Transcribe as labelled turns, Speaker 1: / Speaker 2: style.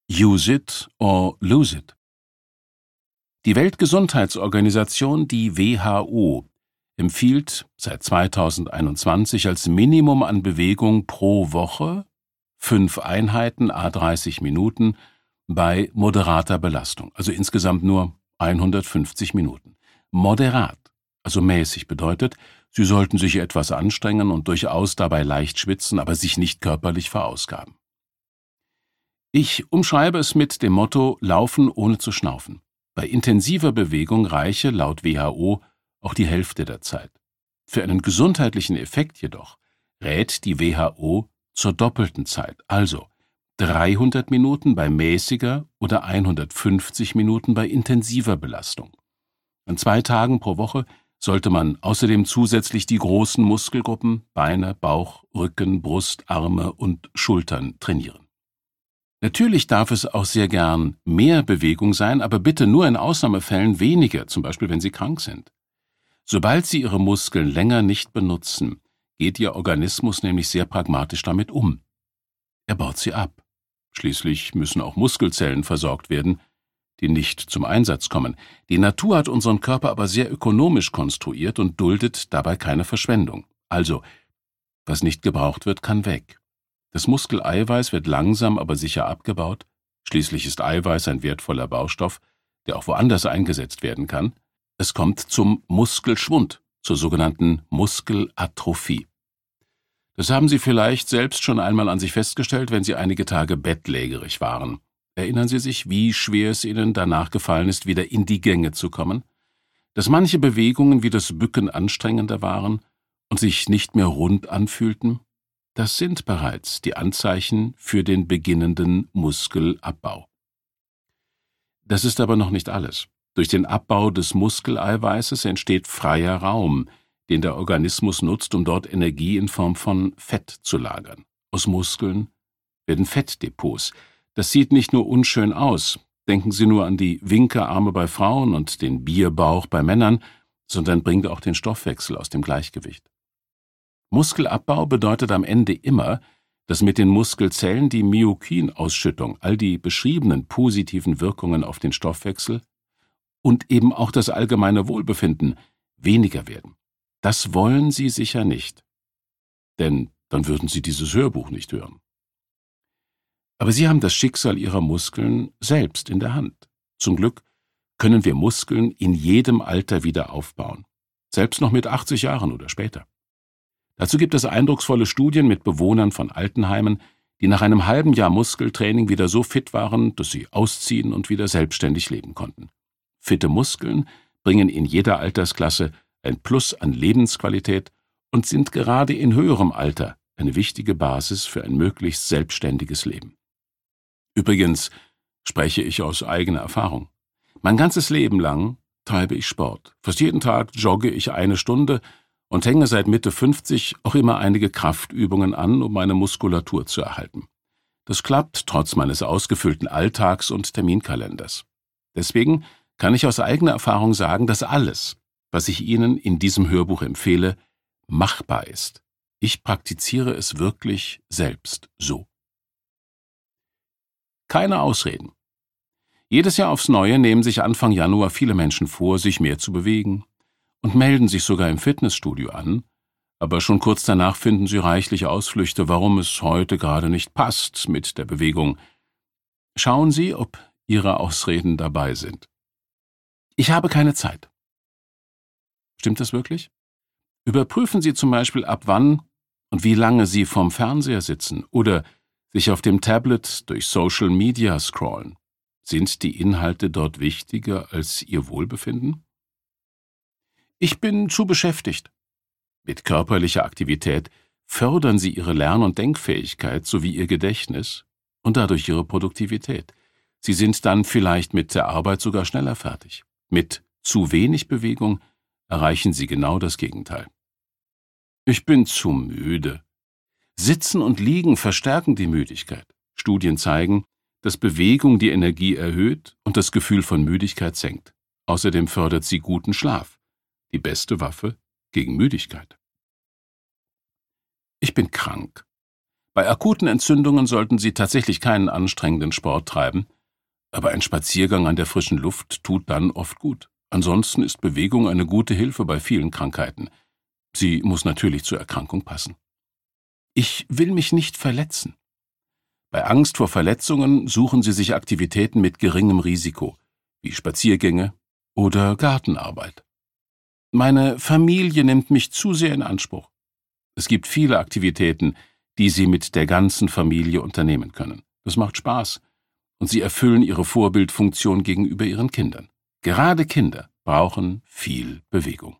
Speaker 1: Use it or lose it. Die Weltgesundheitsorganisation, die WHO, empfiehlt seit 2021 als Minimum an Bewegung pro Woche 5 Einheiten à 30 Minuten bei moderater Belastung, also insgesamt nur 150 Minuten. Moderat, also mäßig, bedeutet, Sie sollten sich etwas anstrengen und durchaus dabei leicht schwitzen, aber sich nicht körperlich verausgaben. Ich umschreibe es mit dem Motto Laufen ohne zu schnaufen. Bei intensiver Bewegung reiche laut WHO auch die Hälfte der Zeit. Für einen gesundheitlichen Effekt jedoch rät die WHO zur doppelten Zeit, also 300 Minuten bei mäßiger oder 150 Minuten bei intensiver Belastung. An 2 Tagen pro Woche sollte man außerdem zusätzlich die großen Muskelgruppen Beine, Bauch, Rücken, Brust, Arme und Schultern trainieren. Natürlich darf es auch sehr gern mehr Bewegung sein, aber bitte nur in Ausnahmefällen weniger, zum Beispiel wenn Sie krank sind. Sobald Sie Ihre Muskeln länger nicht benutzen, geht Ihr Organismus nämlich sehr pragmatisch damit um. Er baut sie ab. Schließlich müssen auch Muskelzellen versorgt werden, die nicht zum Einsatz kommen. Die Natur hat unseren Körper aber sehr ökonomisch konstruiert und duldet dabei keine Verschwendung. Also, was nicht gebraucht wird, kann weg. Das Muskeleiweiß wird langsam, aber sicher abgebaut. Schließlich ist Eiweiß ein wertvoller Baustoff, der auch woanders eingesetzt werden kann. Es kommt zum Muskelschwund, zur sogenannten Muskelatrophie. Das haben Sie vielleicht selbst schon einmal an sich festgestellt, wenn Sie einige Tage bettlägerig waren. Erinnern Sie sich, wie schwer es Ihnen danach gefallen ist, wieder in die Gänge zu kommen? Dass manche Bewegungen wie das Bücken anstrengender waren und sich nicht mehr rund anfühlten? Das sind bereits die Anzeichen für den beginnenden Muskelabbau. Das ist aber noch nicht alles. Durch den Abbau des Muskeleiweißes entsteht freier Raum, den der Organismus nutzt, um dort Energie in Form von Fett zu lagern. Aus Muskeln werden Fettdepots. Das sieht nicht nur unschön aus. Denken Sie nur an die Winkearme bei Frauen und den Bierbauch bei Männern, sondern bringt auch den Stoffwechsel aus dem Gleichgewicht. Muskelabbau bedeutet am Ende immer, dass mit den Muskelzellen die Myokinausschüttung, all die beschriebenen positiven Wirkungen auf den Stoffwechsel und eben auch das allgemeine Wohlbefinden weniger werden. Das wollen Sie sicher nicht, denn dann würden Sie dieses Hörbuch nicht hören. Aber Sie haben das Schicksal Ihrer Muskeln selbst in der Hand. Zum Glück können wir Muskeln in jedem Alter wieder aufbauen, selbst noch mit 80 Jahren oder später. Dazu gibt es eindrucksvolle Studien mit Bewohnern von Altenheimen, die nach einem halben Jahr Muskeltraining wieder so fit waren, dass sie ausziehen und wieder selbstständig leben konnten. Fitte Muskeln bringen in jeder Altersklasse ein Plus an Lebensqualität und sind gerade in höherem Alter eine wichtige Basis für ein möglichst selbstständiges Leben. Übrigens spreche ich aus eigener Erfahrung. Mein ganzes Leben lang treibe ich Sport. Fast jeden Tag jogge ich 1 Stunde und hänge seit Mitte 50 auch immer einige Kraftübungen an, um meine Muskulatur zu erhalten. Das klappt trotz meines ausgefüllten Alltags- und Terminkalenders. Deswegen kann ich aus eigener Erfahrung sagen, dass alles, was ich Ihnen in diesem Hörbuch empfehle, machbar ist. Ich praktiziere es wirklich selbst so. Keine Ausreden. Jedes Jahr aufs Neue nehmen sich Anfang Januar viele Menschen vor, sich mehr zu bewegen und melden sich sogar im Fitnessstudio an, aber schon kurz danach finden sie reichlich Ausflüchte, warum es heute gerade nicht passt mit der Bewegung. Schauen Sie, ob Ihre Ausreden dabei sind. Ich habe keine Zeit. Stimmt das wirklich? Überprüfen Sie zum Beispiel, ab wann und wie lange Sie vorm Fernseher sitzen oder sich auf dem Tablet durch Social Media scrollen. Sind die Inhalte dort wichtiger als Ihr Wohlbefinden? Ich bin zu beschäftigt. Mit körperlicher Aktivität fördern Sie Ihre Lern- und Denkfähigkeit sowie Ihr Gedächtnis und dadurch Ihre Produktivität. Sie sind dann vielleicht mit der Arbeit sogar schneller fertig. Mit zu wenig Bewegung erreichen Sie genau das Gegenteil. Ich bin zu müde. Sitzen und Liegen verstärken die Müdigkeit. Studien zeigen, dass Bewegung die Energie erhöht und das Gefühl von Müdigkeit senkt. Außerdem fördert sie guten Schlaf. Die beste Waffe gegen Müdigkeit. Ich bin krank. Bei akuten Entzündungen sollten Sie tatsächlich keinen anstrengenden Sport treiben, aber ein Spaziergang an der frischen Luft tut dann oft gut. Ansonsten ist Bewegung eine gute Hilfe bei vielen Krankheiten. Sie muss natürlich zur Erkrankung passen. Ich will mich nicht verletzen. Bei Angst vor Verletzungen suchen Sie sich Aktivitäten mit geringem Risiko, wie Spaziergänge oder Gartenarbeit. Meine Familie nimmt mich zu sehr in Anspruch. Es gibt viele Aktivitäten, die Sie mit der ganzen Familie unternehmen können. Das macht Spaß und Sie erfüllen Ihre Vorbildfunktion gegenüber Ihren Kindern. Gerade Kinder brauchen viel Bewegung.